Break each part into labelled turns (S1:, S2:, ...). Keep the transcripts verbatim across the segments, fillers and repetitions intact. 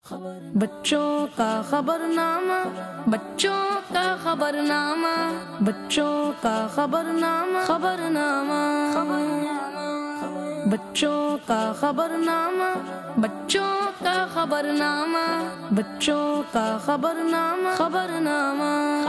S1: بچوں کا خبرنامہ، بچوں کا خبرنامہ، بچوں کا خبرنامہ، خبرنامہ، بچوں کا خبرنامہ، بچوں کا خبرنامہ، بچوں کا خبرنامہ، خبرنامہ۔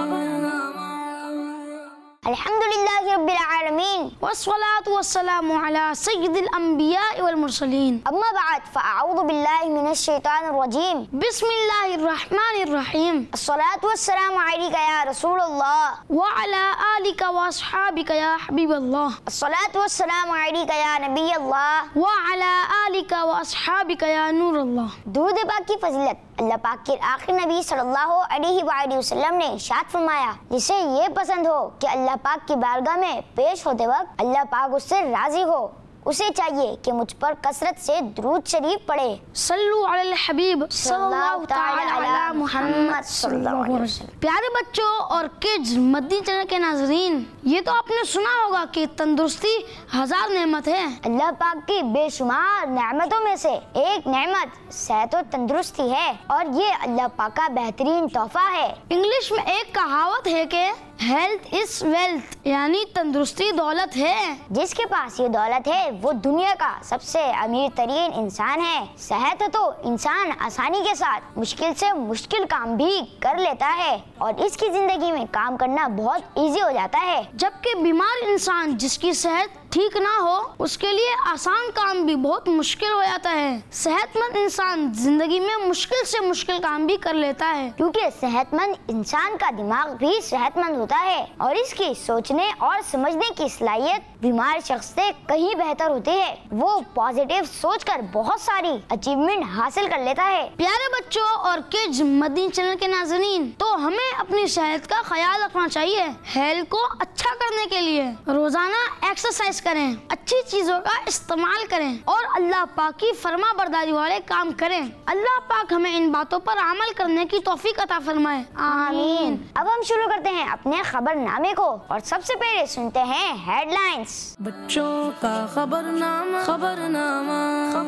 S2: الحمد للہ رب العالمین والصلاة والسلام علی سید الانبیاء والمرسلین، اما بعد فاعوذ باللہ من الشیطان الرجیم، بسم اللہ الرحمن الرحیم، الصلاة والسلام علیک یا رسول اللہ وعلی آلک واصحابک یا حبیب اللہ، الصلاة والسلام علیک یا نبی اللہ وعلی آلک واصحابک یا نور اللہ۔ درود پاک کی فضیلت اللہ پاک کے آخری نبی صلی اللہ علیہ وآلہ وسلم نے ارشاد فرمایا، جسے یہ پسند ہو کہ اللہ پاک کی بارگاہ میں پیش ہوتے وقت اللہ پاک اس سے راضی ہو، اسے چاہیے کہ مجھ پر کثرت سے درود شریف پڑھے۔ صلو علی الحبیب صلی اللہ تعالی علی محمد صلی اللہ علیہ وسلم۔ پیارے بچوں اور کڈز مدنی چینل کے ناظرین، یہ تو آپ نے سنا ہوگا کہ تندرستی ہزار نعمت ہے۔ اللہ پاک کی بے شمار نعمتوں میں سے ایک نعمت صحت و تندرستی ہے، اور یہ اللہ پاک کا بہترین تحفہ ہے۔ انگلش میں ایک کہاوت ہے کہ ہیلتھ از ویلتھ، یعنی تندرستی دولت ہے۔ جس کے پاس یہ دولت ہے وہ دنیا کا سب سے امیر ترین انسان ہے۔ صحت تو انسان آسانی کے ساتھ مشکل سے مشکل کام بھی کر لیتا ہے، اور اس کی زندگی میں کام کرنا بہت ایزی ہو جاتا ہے، جبکہ بیمار انسان جس کی صحت ٹھیک نہ ہو اس کے لیے آسان کام بھی بہت مشکل ہو جاتا ہے۔ صحت مند انسان زندگی میں مشکل سے مشکل کام بھی کر لیتا ہے، کیونکہ صحت مند انسان کا دماغ بھی صحت مند ہوتا ہے، اور اس کی سوچنے اور سمجھنے کی صلاحیت بیمار شخص سے کہیں بہتر ہوتی ہے۔ وہ پازیٹیو سوچ کر بہت ساری اچیومنٹ حاصل کر لیتا ہے۔ پیارے بچوں اور کڈز مدنی چینل کے ناظرین، تو ہمیں اپنی صحت کا خیال رکھنا چاہیے۔ ہیلتھ کو اچھا کرنے کے لیے روزانہ ایکسرسائز کریں، اچھی چیزوں کا استعمال کریں، اور اللہ پاک کی فرما برداری والے کام کریں۔ اللہ پاک ہمیں ان باتوں پر عمل کرنے کی توفیق عطا فرمائے، آمین۔ اب ہم شروع کرتے ہیں اپنے خبر نامے کو، اور سب سے پہلے سنتے ہیں ہیڈ لائنز۔
S1: بچوں کا خبرنامہ، خبرنامہ،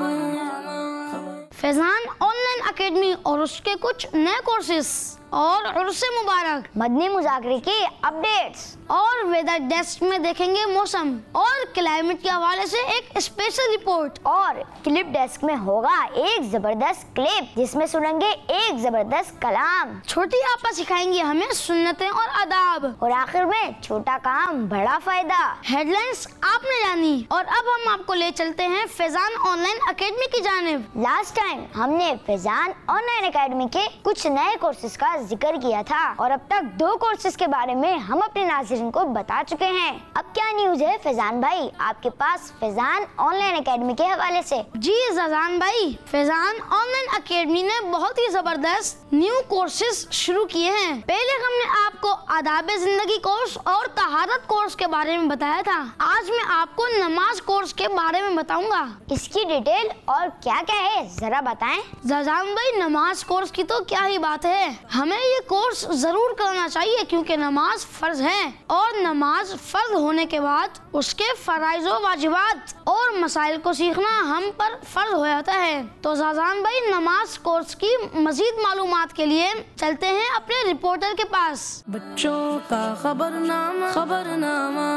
S2: فیضان آن لائن اکیڈمی اور اس کے کچھ نئے کورسز اور عرس مبارک، مدنی مذاکرے کی اپڈیٹس، اور ویدر ڈیسک میں دیکھیں گے موسم اور کلائمیٹ کے حوالے سے ایک اسپیشل رپورٹ، اور کلپ ڈیسک میں ہوگا ایک زبردست کلپ جس میں سنیں گے ایک زبردست کلام۔ چھوٹی آپا سکھائیں گے ہمیں سنتیں اور آداب، اور آخر میں چھوٹا کام بڑا فائدہ۔ ہیڈ لائنز آپ نے جانی، اور اب ہم آپ کو لے چلتے ہیں فیضان آن لائن اکیڈمی کی جانب۔ لاسٹ ٹائم ہم نے فیضان آن لائن اکیڈمی کے کچھ نئے کورسز کا ذکر کیا تھا، اور اب تک دو کورسز کے بارے میں ہم اپنے ناظرین کو بتا چکے ہیں۔ اب کیا نیوز ہے فیضان بھائی آپ کے پاس فیضان آن لائن اکیڈمی کے حوالے سے؟ جی زازان بھائی، فیضان آن لائن اکیڈمی نے بہت ہی زبردست نیو کورسز شروع کیے ہیں۔ پہلے ہم نے آپ کو آداب زندگی کورس اور طہارت کورس کے بارے میں بتایا تھا، آج میں آپ کو نماز کورس کے بارے میں بتاؤں گا۔ اس کی ڈیٹیل اور کیا کیا ہے ذرا بتائیں۔ زازان بھائی، نماز کورس کی تو کیا ہی بات ہے، ہمیں یہ کورس ضرور کرنا چاہیے، کیونکہ نماز فرض ہے، اور نماز فرض ہونے کے بعد اس کے فرائض و واجبات اور مسائل کو سیکھنا ہم پر فرض ہو جاتا ہے۔ تو زازان بھائی، نماز کورس کی مزید معلومات کے لیے چلتے ہیں اپنے رپورٹر کے پاس۔
S1: بچوں کا خبرنامہ، خبرنامہ،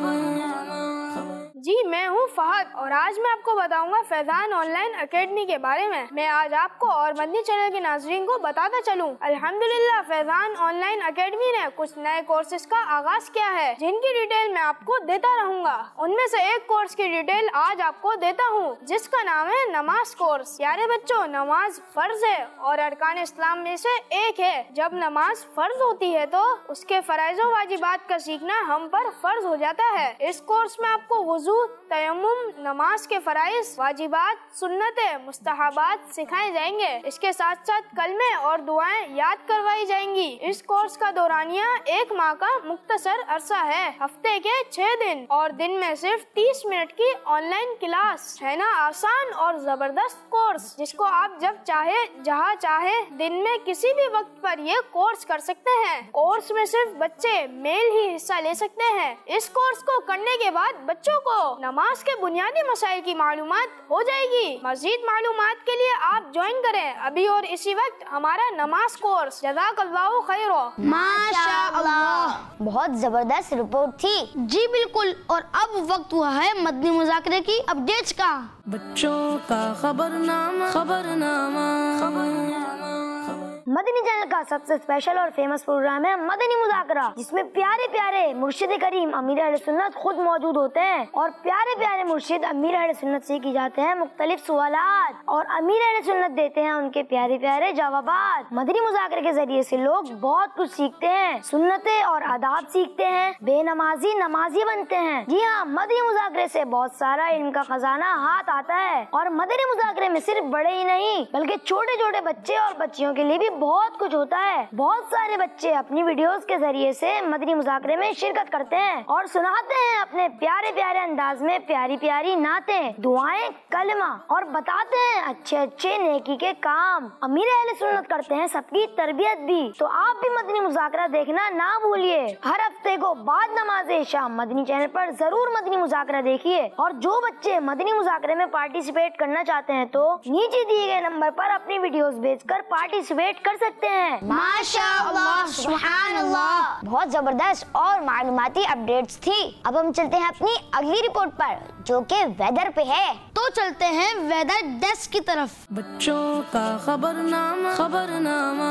S3: جی میں ہوں فہد، اور آج میں آپ کو بتاؤں گا فیضان آن لائن اکیڈمی کے بارے میں۔ میں آج آپ کو اور مدنی چینل کے ناظرین کو بتاتا چلوں، الحمدللہ فیضان آن لائن اکیڈمی نے کچھ نئے کورسز کا آغاز کیا ہے، جن کی ڈیٹیل میں آپ کو دیتا رہوں گا۔ ان میں سے ایک کورس کی ڈیٹیل آج آپ کو دیتا ہوں، جس کا نام ہے نماز کورس۔ پیارے بچوں، نماز فرض ہے اور ارکان اسلام میں سے ایک ہے۔ جب نماز فرض ہوتی ہے تو اس کے فرائض و واجبات کا سیکھنا ہم پر فرض ہو جاتا ہے۔ اس کورس میں آپ کو وضو، تیمم، نماز کے فرائض، واجبات، سنتیں، مستحبات سکھائے جائیں گے۔ اس کے ساتھ ساتھ کلمے اور دعائیں یاد کروائی جائیں گی۔ اس کورس کا دورانیہ ایک ماہ کا مختصر عرصہ ہے، ہفتے کے چھ دن اور دن میں صرف تیس منٹ کی آن لائن کلاس ہے نا۔ آسان اور زبردست کورس جس کو آپ جب چاہے جہاں چاہے دن میں کسی بھی وقت پر یہ کورس کر سکتے ہیں۔ کورس میں صرف بچے میل ہی حصہ لے سکتے ہیں۔ اس کورس کو کرنے کے بعد بچوں کو नमाज के बुनियादी मसाइल की मालूमात हो जाएगी। मज़ीद मालूमात के लिए आप ज्वाइन करें अभी और इसी वक्त हमारा नमाज कोर्स। जज़ाकल्लाहु खैरा।
S2: माशाअल्लाह, बहुत जबरदस्त रिपोर्ट थी। जी बिल्कुल। और अब वक्त हुआ है मदनी मुज़ाकरे की अपडेट्स का।
S1: बच्चों का खबरनामा खबरनामा
S2: मदनी चैनल का सबसे स्पेशल और फेमस प्रोग्राम है मदनी मुज़ाकरा, जिसमें प्यारे प्यारे मुर्शिद करीम अमीर अहले सुन्नत खुद मौजूद होते हैं और प्यारे प्यारे मुर्शिद अमीर अहले सुन्नत से की जाते हैं मुख्तलिफ सवालात और अमीर अहले सुन्नत देते हैं उनके प्यारे प्यारे जवाबात। मदनी मुज़ाकरे के जरिए से लोग बहुत कुछ सीखते हैं, सुन्नतें और आदाब सीखते हैं, बेनमाजी नमाजी बनते हैं। जी हाँ, मदनी मुज़ाकरे से बहुत सारा इल्म का खजाना हाथ आता है और मदनी मुज़ाकरे में सिर्फ बड़े ही नहीं बल्कि छोटे छोटे बच्चे और बच्चियों के लिए भी बहुत कुछ होता है। बहुत सारे बच्चे अपनी वीडियोस के जरिए से मदनी मुज़ाकरे में शिरकत करते हैं और सुनाते हैं अपने प्यारे प्यारे अंदाज में प्यारी प्यारी नातें, दुआएं, कलमा और बताते हैं अच्छे अच्छे नेकी के काम। अमीर अहले सुन्नत करते हैं सबकी तरबियत भी। तो आप भी मदनी मुज़ाकरा देखना ना भूलिए। हर हफ्ते को बाद नमाज़े शाम मदनी चैनल पर जरूर मदनी मुज़ाकरा देखिए। और जो बच्चे मदनी मुज़ाकरे में पार्टिसिपेट करना चाहते हैं तो नीचे दिए गए नंबर पर अपनी वीडियोस भेजकर पार्टिसिपेट कर सकते हैं। माशाअल्लाह, सुभानअल्लाह, बहुत जबरदस्त और मालूमाती अपडेट्स थी। अब हम चलते हैं अपनी अगली रिपोर्ट पर जो कि वेदर पे है। तो चलते हैं वेदर डेस्क की तरफ।
S1: बच्चों का खबरनामा खबरनामा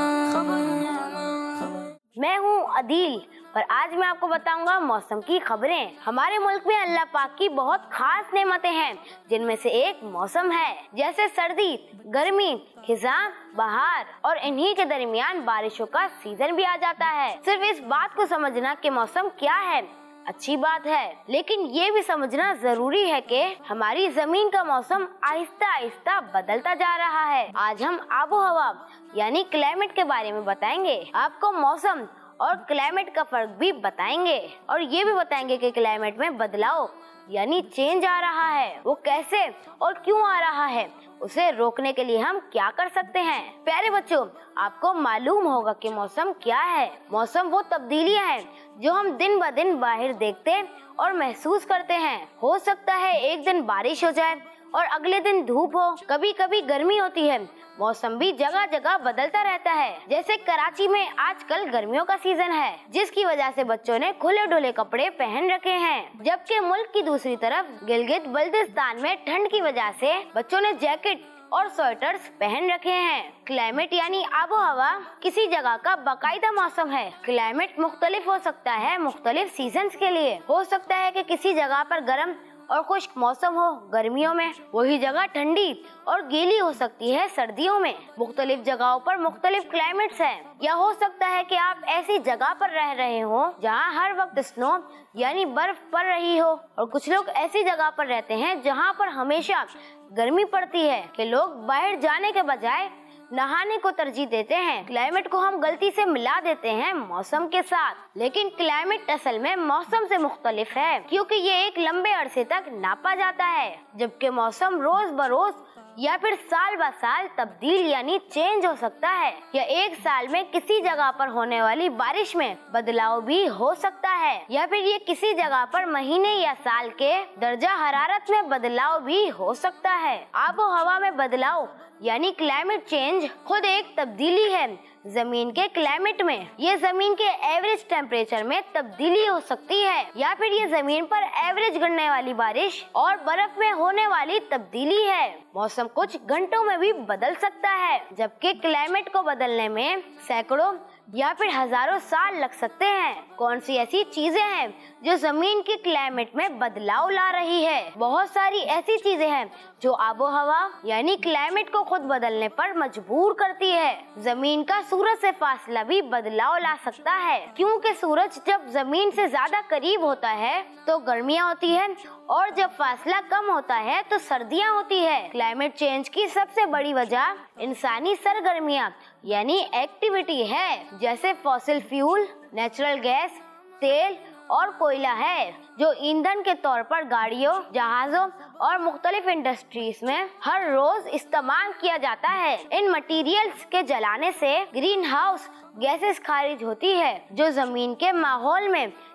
S4: मैं हूँ अदील और आज मैं आपको बताऊंगा मौसम की खबरें। हमारे मुल्क में अल्लाह पाक की बहुत खास नेमतें हैं, जिनमें से एक मौसम है। जैसे सर्दी, गर्मी, खिज़ां, बहार और इन्हीं के दरमियान बारिशों का सीजन भी आ जाता है। सिर्फ इस बात को समझना कि मौसम क्या है अच्छी बात है, लेकिन ये भी समझना जरूरी है कि हमारी जमीन का मौसम आहिस्ता आहिस्ता बदलता जा रहा है। आज हम आबो हवा यानी क्लाइमेट के बारे में बताएंगे। आपको मौसम और क्लाइमेट का फर्क भी बताएंगे और ये भी बताएंगे कि क्लाइमेट में बदलाव यानी चेंज आ रहा है, वो कैसे और क्यों आ रहा है, उसे रोकने के लिए हम क्या कर सकते हैं। प्यारे बच्चों, आपको मालूम होगा कि मौसम क्या है। मौसम वो तब्दीलियां हैं जो हम दिन ब दिन बाहर देखते और महसूस करते हैं। हो सकता है एक दिन बारिश हो जाए और अगले दिन धूप हो, कभी कभी गर्मी होती है। मौसम भी जगह जगह बदलता रहता है। जैसे कराची में आजकल गर्मियों का सीजन है, जिसकी वजह से बच्चों ने खुले ढुले कपड़े पहन रखे हैं, जबकि मुल्क की दूसरी तरफ गिलगित बल्तिस्तान में ठंड की वजह से बच्चों ने जैकेट और स्वेटर्स पहन रखे हैं। क्लाइमेट यानी आबो हवा किसी जगह का बाकायदा मौसम है। क्लाइमेट मुख्तलिफ हो सकता है मुख्तलिफ सीजन्स के लिए। हो सकता है कि किसी जगह पर गर्म और खुश्क मौसम हो गर्मियों में, वही जगह ठंडी और गीली हो सकती है सर्दियों में। मुख्तलिफ जगहों पर मुख्तलिफ क्लाइमेट्स हैं। या हो सकता है कि आप ऐसी जगह पर रह रहे हो जहां हर वक्त स्नो यानी बर्फ पड़ रही हो, और कुछ लोग ऐसी जगह पर रहते हैं जहां पर हमेशा गर्मी पड़ती है कि लोग बाहर जाने के बजाय नहाने को तरजीह देते हैं। क्लाइमेट को हम गलती से मिला देते हैं मौसम के साथ, लेकिन क्लाइमेट असल में मौसम से मुख्तलिफ है, क्योंकि ये एक लंबे अरसे तक नापा जाता है, जबकि मौसम रोज बरोज या फिर साल ब साल तब्दील यानी चेंज हो सकता है। या एक साल में किसी जगह पर होने वाली बारिश में बदलाव भी हो सकता है, या फिर ये किसी जगह पर महीने या साल के दर्जा हरारत में बदलाव भी हो सकता है। आबो हवा में बदलाव यानी क्लाइमेट चेंज खुद एक तब्दीली है जमीन के क्लाइमेट में। ये जमीन के एवरेज टेम्परेचर में तब्दीली हो सकती है, या फिर ये जमीन पर एवरेज गिरने वाली बारिश और बर्फ में होने वाली तब्दीली है। मौसम कुछ घंटों में भी बदल सकता है, जबकि क्लाइमेट को बदलने में सैकड़ों या फिर हजारों साल लग सकते हैं। कौन सी ऐसी चीजें हैं जो जमीन के क्लाइमेट में बदलाव ला रही है? बहुत सारी ऐसी चीजें हैं जो आबो हवा यानी क्लाइमेट को खुद बदलने पर मजबूर करती है। जमीन का सूरज से फासला भी बदलाव ला सकता है, क्योंकि सूरज जब जमीन से ज्यादा करीब होता है तो गर्मियाँ होती है, और जब फासला कम होता है तो सर्दियाँ होती है। क्लाइमेट चेंज की सबसे बड़ी वजह इंसानी सरगर्मियाँ यानी एक्टिविटी है, जैसे फॉसिल फ्यूल, नेचुरल गैस, तेल और कोयला है, जो ईंधन के तौर पर गाड़ियों, जहाजों और मुख्तलिफ इंडस्ट्रीज में हर रोज इस्तेमाल किया जाता है। इन मटेरियल्स के जलाने से ग्रीन हाउस गैसेस खारिज होती है, जो जमीन के माहौल में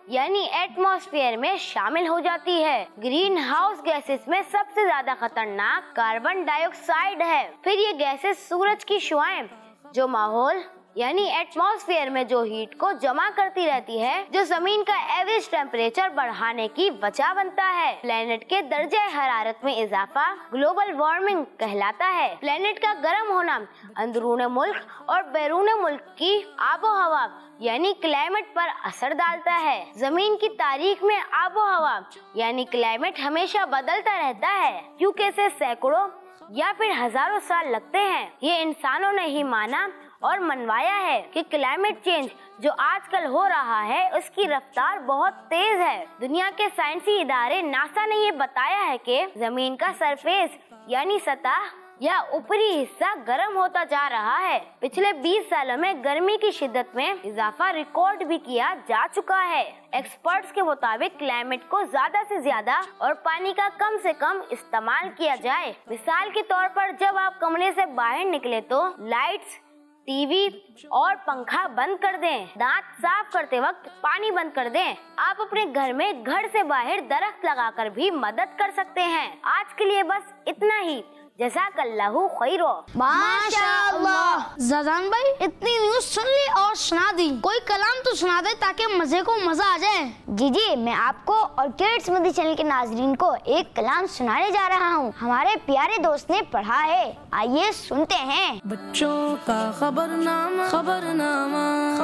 S4: یعنی ایٹماسفیئر میں شامل ہو جاتی ہے۔ گرین ہاؤس گیسز میں سب سے زیادہ خطرناک کاربن ڈائی آکسائڈ ہے۔ پھر یہ گیسز سورج کی شعاعیں جو ماحول یعنی ایٹماسفیئر میں جو ہیٹ کو جمع کرتی رہتی ہے، جو زمین کا ایوریج ٹیمپریچر بڑھانے کی وجہ بنتا ہے۔ پلینٹ کے درجہ حرارت میں اضافہ گلوبل وارمنگ کہلاتا ہے۔ پلینٹ کا گرم ہونا اندرون ملک اور بیرون ملک کی آب و ہوا یعنی کلائمیٹ پر اثر ڈالتا ہے۔ زمین کی تاریخ میں آب و ہوا یعنی کلائمیٹ ہمیشہ بدلتا رہتا ہے، کیونکہ اسے سینکڑوں یا پھر ہزاروں سال لگتے ہیں۔ یہ انسانوں نے ہی مانا اور منوایا ہے کہ کلائمیٹ چینج جو آج کل ہو رہا ہے اس کی رفتار بہت تیز ہے۔ دنیا کے سائنسی ادارے ناسا نے یہ بتایا ہے کہ زمین کا سرفیس یعنی سطح یا اوپری حصہ گرم ہوتا جا رہا ہے۔ پچھلے بیس سالوں میں گرمی کی شدت میں اضافہ ریکارڈ بھی کیا جا چکا ہے۔ ایکسپرٹس کے مطابق کلائمیٹ کو زیادہ سے زیادہ اور پانی کا کم سے کم استعمال کیا جائے۔ مثال کے طور پر جب آپ کمرے سے باہر نکلے تو لائٹس، ٹی وی اور پنکھا بند کر دیں۔ دانت صاف کرتے وقت پانی بند کر دیں۔ آپ اپنے گھر میں گھر سے باہر درخت لگا کر بھی مدد کر سکتے ہیں۔ آج کے لیے بس اتنا ہی۔ جزاک اللہ خیر۔
S2: ماشاء اللہ۔ زدان بھائی اتنی نیوز سن لی اور سنا دی، کوئی کلام تو سنا دے تاکہ مزے کو مزہ آ جائے۔
S5: جی جی میں آپ کو اور کڈس مدی چینل کے ناظرین کو ایک کلام سنانے جا رہا ہوں، ہمارے پیارے دوست نے پڑھا ہے، آئیے سنتے ہیں۔
S1: بچوں کا خبرنامہ خبرنامہ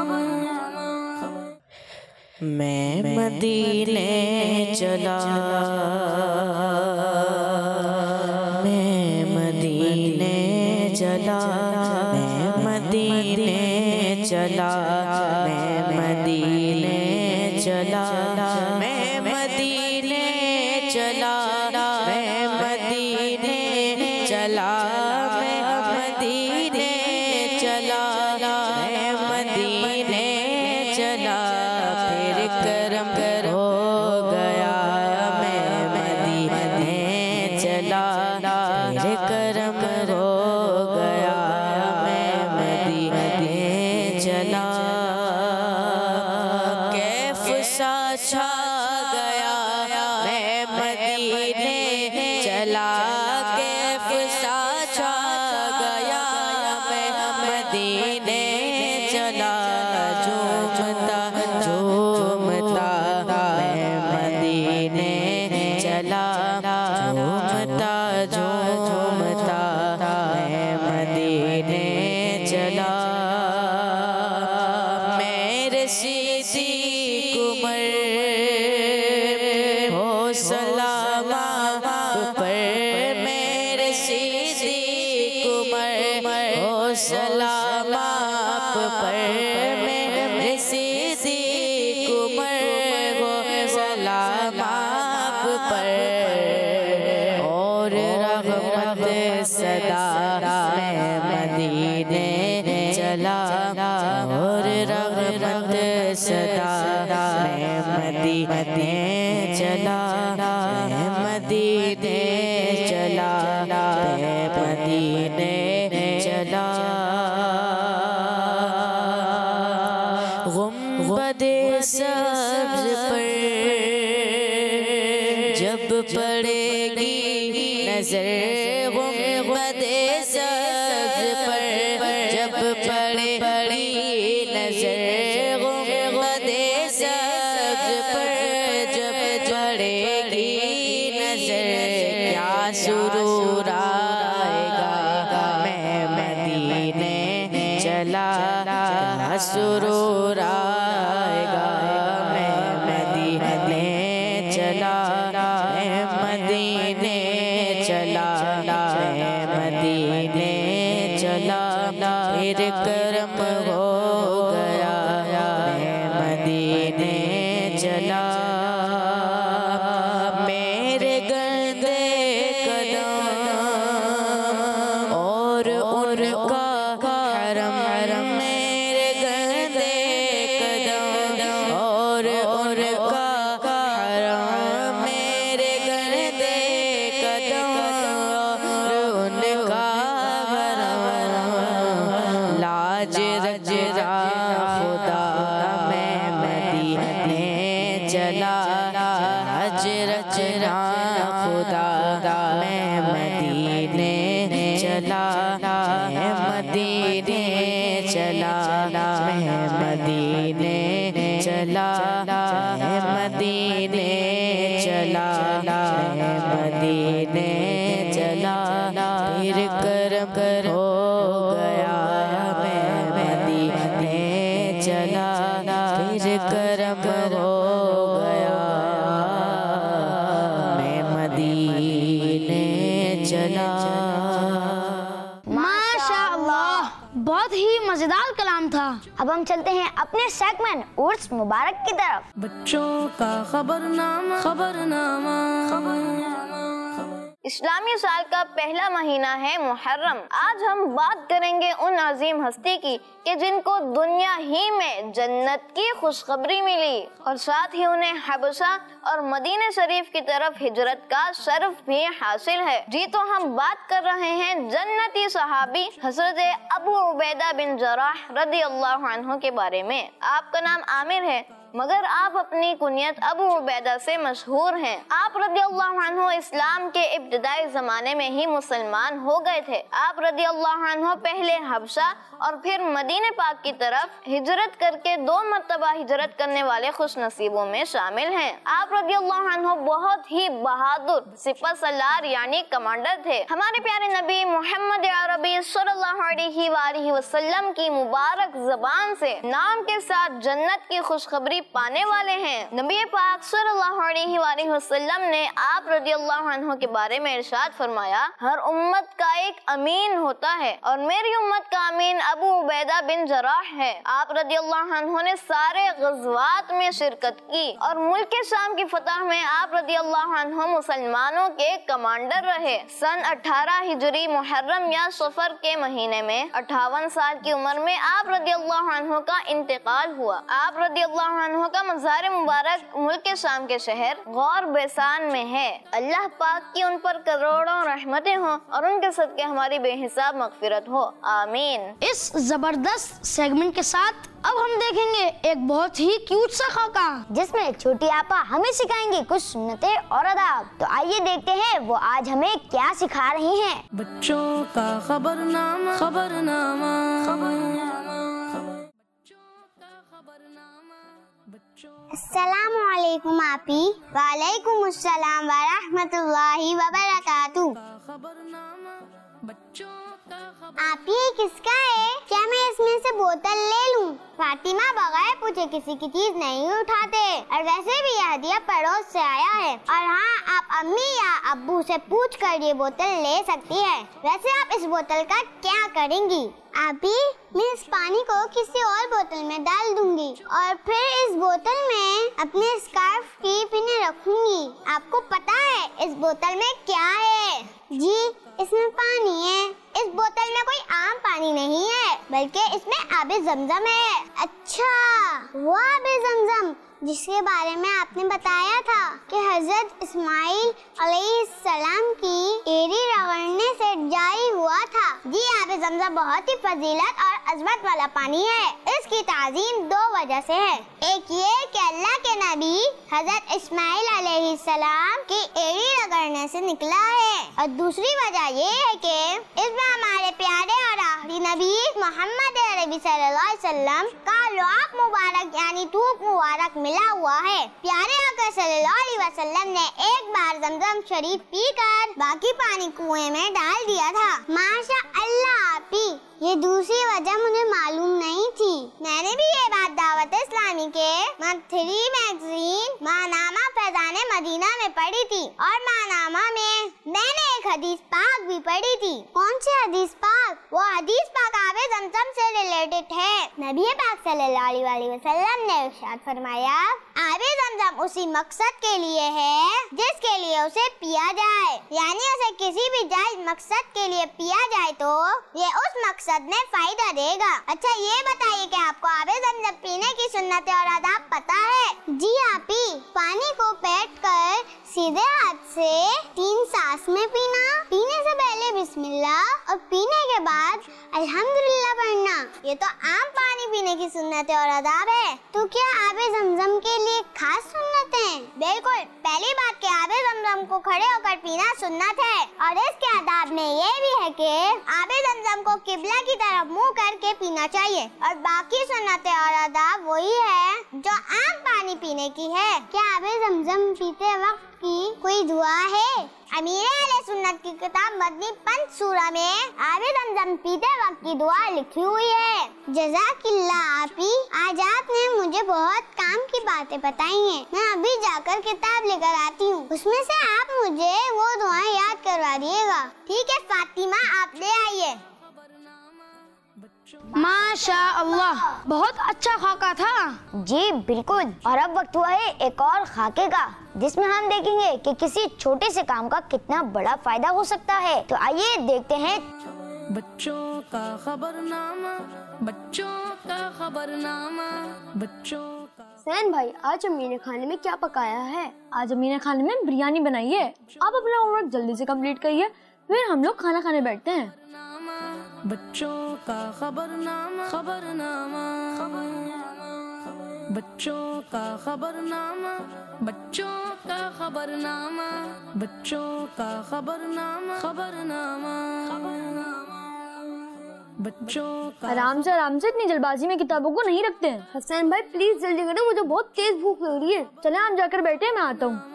S6: میں مدینے چلا، میں مدینے چلا، میں مدینے چلا، میں مدینے چلا، میں مدینے چلا، میں مدینے چلا، میں مدینے چلا، میں مدینے چلا، پھر کرم ہو گیا، میں مدینے چلا، پھر کرم ہو گیا، میں مدینے چلا، کیف سا چھا گیا، میں مدینے چلا، کیف سا چھا گیا، میں مدینے چلا، جھومتا جھومتا میں مدینے چلا، جھومتا جھومتا میں مدینے چلا، میرے صدیق عمر ہو سلام آپ پر، میرے صدیق عمر ہو سلام آپ پر، میرے صدیق عمر ہو سلام آپ پر، اور رحمت صدا میں مدینے چلا، اور رحمت صدا میں مدینے چلا، میں مدینے چلا، میں مدینے چلا، گنبد سبز پر جب پڑے گی نظر، گنبد سبز پر جب پڑے گی نظر، گنبد سبز پر جب پڑے گی نظر، کیا سرور آئے گا، میں مدینے چلا، کیا سرور آئے گا، میں مدینے چلا، میں مدینے چلا، میں مدینے چلا، پھر کرم ہو گیا، میں مدینے چلا، میرے گندے قدم اور ان کا حرم، میرے گندے قدم اور ان کا حرم، میرے گندے قدم اور ان کا حرم، لاج رج چلا میں مدینے چلا میں مدینے چلا میں مدینے چلا پھر کرم کر ہو گیا میں مدینے چلا پھر کرم ہو گیا میں مدینے چلا.
S2: ماشاء اللہ، بہت ہی مزیدار کلام تھا.
S5: اب ہم چلتے ہیں اپنے سیگمنٹ عرس مبارک کی طرف.
S1: بچوں کا خبرنامہ خبرنامہ
S4: اسلامی سال کا پہلا مہینہ ہے محرم. آج ہم بات کریں گے ان عظیم ہستی کی کہ جن کو دنیا ہی میں جنت کی خوشخبری ملی اور ساتھ ہی انہیں حبشہ اور مدینہ شریف کی طرف ہجرت کا شرف بھی حاصل ہے. جی تو ہم بات کر رہے ہیں جنتی صحابی حضرت ابو عبیدہ بن جراح رضی اللہ عنہ کے بارے میں. آپ کا نام عامر ہے مگر آپ اپنی کنیت ابو عبیدہ سے مشہور ہیں. آپ رضی اللہ عنہ اسلام کے ابتدائی زمانے میں ہی مسلمان ہو گئے تھے. آپ رضی اللہ عنہ پہلے حبشہ اور پھر مدینہ پاک کی طرف ہجرت کر کے دو مرتبہ ہجرت کرنے والے خوش نصیبوں میں شامل ہیں. آپ رضی اللہ عنہ بہت ہی بہادر سپہ سالار یعنی کمانڈر تھے. ہمارے پیارے نبی محمد عربی صلی اللہ علیہ وآلہ وسلم کی مبارک زبان سے نام کے ساتھ جنت کی خوشخبری پانے والے ہیں. نبی پاک صلی اللہ علیہ وآلہ وسلم نے آپ رضی اللہ عنہ کے بارے میں ارشاد فرمایا، ہر امت کا ایک امین ہوتا ہے اور میری امت کا امین ابو عبیدہ بن جراح ہے. آپ رضی اللہ عنہ نے سارے غزوات میں شرکت کی اور ملک شام کی فتح میں آپ رضی اللہ عنہ مسلمانوں کے کمانڈر رہے. سن اٹھارہ ہجری محرم یا صفر کے مہینے میں اٹھاون سال کی عمر میں آپ رضی اللہ عنہ کا انتقال ہوا. آپ رضی اللہ عنہ کا مزار مبارک ملک شام کے شہر غور بیسان میں ہے. اللہ پاک کی ان پر کروڑوں رحمتیں ہوں اور ان کے صدقے ہماری بے حساب مغفرت ہو، آمین.
S2: اس زبردست سیگمنٹ کے ساتھ اب ہم دیکھیں گے ایک بہت ہی کیوٹ سا خاکہ
S5: جس میں چھوٹی آپا ہمیں سکھائیں گی کچھ سنتیں اور آداب. تو آئیے دیکھتے ہیں وہ آج ہمیں کیا سکھا رہی ہیں.
S1: بچوں کا خبرنامہ خبرنامہ
S7: السلام علیکم آپی. وعلیکم السلام ورحمۃ اللہ وبرکاتہ. آپی یہ کس کا ہے؟ کیا میں اس میں سے بوتل لے لوں؟ فاطمہ بغیر پوچھے کسی کی چیز نہیں اٹھاتے اور ویسے بھی یہ ہدیہ پڑوس سے آیا ہے. اور ہاں آپ امی یا ابو سے پوچھ کر یہ بوتل لے سکتی ہے. ویسے آپ اس بوتل کا کیا کریں گی؟ آپی میں اس پانی کو کسی اور بوتل میں ڈال دوں گی اور پھر اس بوتل میں اپنے اسکارف کی پنیں رکھوں گی. آپ کو پتا ہے اس بوتل میں کیا ہے؟ جی اس میں پانی ہے. اس بوتل میں کوئی عام پانی نہیں ہے بلکہ اس میں آب زمزم ہے. اچھا وہ آب زمزم جس کے بارے میں آپ نے بتایا تھا کہ حضرت اسماعیل علیہ السلام کی ایری رگڑنے سے جاری ہوا تھا. جی آب زمزم بہت ہی فضیلت اور عظمت والا پانی ہے. اس کی تعظیم دو وجہ سے ہے. ایک یہ کہ اللہ کے نبی حضرت اسماعیل علیہ السلام کی ایری رگڑنے سے نکلا ہے اور دوسری وجہ یہ ہے کہ اس میں ہمارے پیارے اور آخری نبی محمد عربی صلی اللہ علیہ وسلم کا لعاب مبارک یعنی تھوک مبارک ملا ہوا ہے. پیارے آقا صلی اللہ علیہ وسلم نے ایک بار زمزم شریف پی کر باقی پانی کنویں میں ڈال دیا تھا. ماشاء اللہ آپی یہ دوسری وجہ مجھے معلوم نہیں تھی. میں نے بھی یہ بات دعوت اسلامی کے منتھلی میگزین ماہنامہ فیضان مدینہ میں پڑھی تھی اور ماہنامہ میں میں نے ایک حدیث پاک بھی پڑھی تھی. کون سی حدیث پاک؟ وہ حدیث پاک آب زمزم سے ریلیٹڈ ہے. نبی پاک صلی اللہ علیہ وسلم نے ارشاد فرمایا آب زمزم اسی مقصد کے لیے ہے جس کے لیے اسے پیا جائے، یعنی اسے کسی بھی جائز مقصد کے لیے پیا جائے تو یہ اس مقصد میں فائدہ دے گا. اچھا یہ بتائیے کہ آپ کو آب زمزم پینے کی سنتیں اور آداب پتا ہے؟ جی آپی پانی کو پیٹ کر سیدھے ہاتھ سے تین سانس میں پینا، پینے سے پہلے بسم اللہ اور پینے کے بعد الحمدللہ پڑھنا، ये तो आम पानी पीने की सुन्नतें और आदाब है। तो क्या आबे जमजम के लिए खास सुन्नत है? बिल्कुल, पहली बात के आबे जमजम को खड़े होकर पीना सुन्नत है और इसके आदाब में ये भी है कि आबे जमजम को किबला की तरफ मुंह करके पीना चाहिए और बाकी सुन्नतें और आदाब वही है जो आम पानी पीने की है। क्या आबे जमजम पीते वक्त की कोई दुआ है? अमीर अहले सुन्नत की किताब मदनी पंच सूरा में आबे जमजम पीते वक्त की दुआ लिखी हुई है। जज़ाकिल्लाह आपी, आज आपने मुझे बहुत काम की बातें बताई हैं। मैं अभी जाकर किताब लेकर आती हूँ, उसमें से आप मुझे वो दुआएं याद करवा दिएगा। ठीक है फातिमा, आप ले आइए।
S2: माशा अल्लाह, बहुत अच्छा खाका था।
S5: जी बिल्कुल। और अब वक्त हुआ है एक और खाके का, जिसमें हम देखेंगे कि किसी छोटे से काम का कितना बड़ा फायदा हो सकता है। तो आइए देखते हैं।
S1: बच्चों का खबरनामा, बच्चों का खबरनामा, बच्चों का।
S3: सैन भाई, आज अम्मी ने खाने में क्या पकाया है?
S8: आज अम्मी ने खाने में बिरयानी बनाई है। आप अपना होमवर्क जल्दी से कंप्लीट करिए, फिर हम लोग खाना खाने बैठते हैं।
S1: बच्चों का खबरनामा, खबरनामा, बच्चों का खबरनामा, बच्चों का खबरनामा, बच्चों का खबरनामा, खबरनामा, बच्चों का।
S8: आराम से आराम से, इतनी जल्दबाजी में किताबों को नहीं रखते हैं।
S3: हसन भाई प्लीज जल्दी करो, मुझे बहुत तेज भूख लग रही है।
S8: चले आप जाकर बैठे, मैं आता हूँ।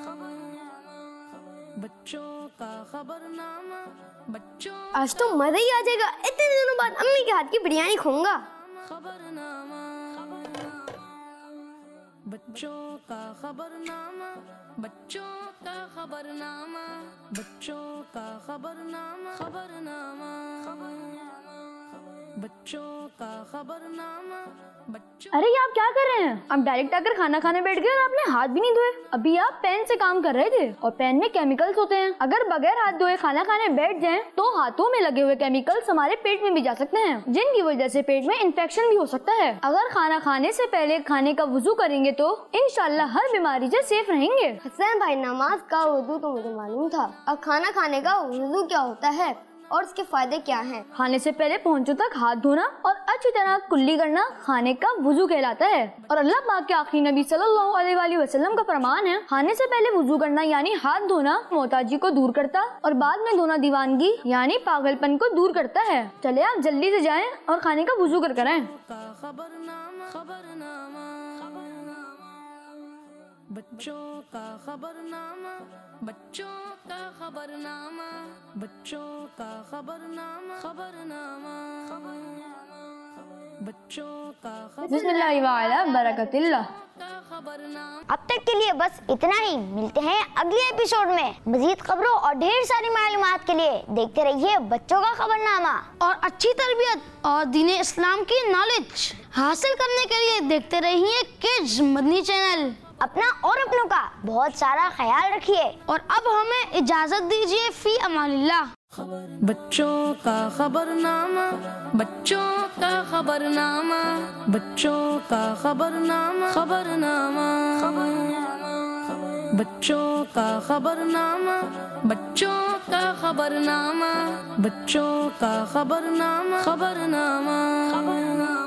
S1: बच्चों का खबरनामा, बच्चों
S3: आज तो मजा ही आ जाएगा। इतने दिनों बाद अम्मी के हाथ की बिरयानी खाऊंगा।
S1: खबरनामा, बच्चों का खबरनामा, बच्चों का खबरनामा, बच्चों का खबरनामा, खबरनामा, बच्चों का खबरनामा, बच्चों।
S8: अरे ये आप क्या कर रहे हैं? आप डायरेक्ट आकर खाना खाने बैठ गए और आपने हाथ भी नहीं धोए। अभी आप पेन से काम कर रहे थे और पेन में केमिकल्स होते हैं। अगर बगैर हाथ धोए खाना खाने बैठ जाएं, तो हाथों में लगे हुए केमिकल्स हमारे पेट में भी जा सकते हैं, जिनकी वजह से पेट में इन्फेक्शन भी हो सकता है। अगर खाना खाने से पहले खाने का वुजू करेंगे तो इंशाल्लाह हर बीमारी से सेफ रहेंगे।
S3: हसन भाई, नमाज का वुजू तो मुझे मालूम था, और खाना खाने का वुजू क्या होता है और इसके फायदे क्या हैं?
S8: खाने से पहले पहुंचों तक हाथ धोना और अच्छी तरह कुल्ली करना खाने का वुजू कहलाता है। और अल्लाह पाक के आखिरी नबी सल्लल्लाहु अलैहि वसल्लम का फरमान है, खाने से पहले वुजू करना यानी हाथ धोना मोहताजी को दूर करता और बाद में धोना दीवानगी यानी पागलपन को दूर करता है। चले आप जल्दी से जाएं और खाने का वुजू कर कर आएं।
S1: खबरनामा, खबरनामा, बच्चों का खबरनामा, बच्चों का खबरनामा, बच्चों का खबरनामा, खबरनामा, बच्चों का
S8: बिस्मिल्लाह व अला बरकतिल्लाह।
S5: अब तक के लिए बस इतना ही। मिलते हैं अगले एपिसोड में मजीद खबरों और ढेर सारी मालूमात के लिए देखते रहिए बच्चों का खबरनामा।
S2: और अच्छी तरबियत और दीन इस्लाम की नॉलेज हासिल करने के लिए देखते रहिए किड्स मदनी चैनल।
S5: अपना और अपनों का बहुत सारा ख्याल रखिए
S2: और अब हमें इजाजत दीजिए। फी अमानिल्लाह।
S1: बच्चों का खबरनामा, बच्चों का खबरनामा, बच्चों का खबरनामा, खबरनामा, बच्चों का खबरनामा, बच्चों का खबरनामा, बच्चों का खबरनामा, खबरनामा, खबरनामा।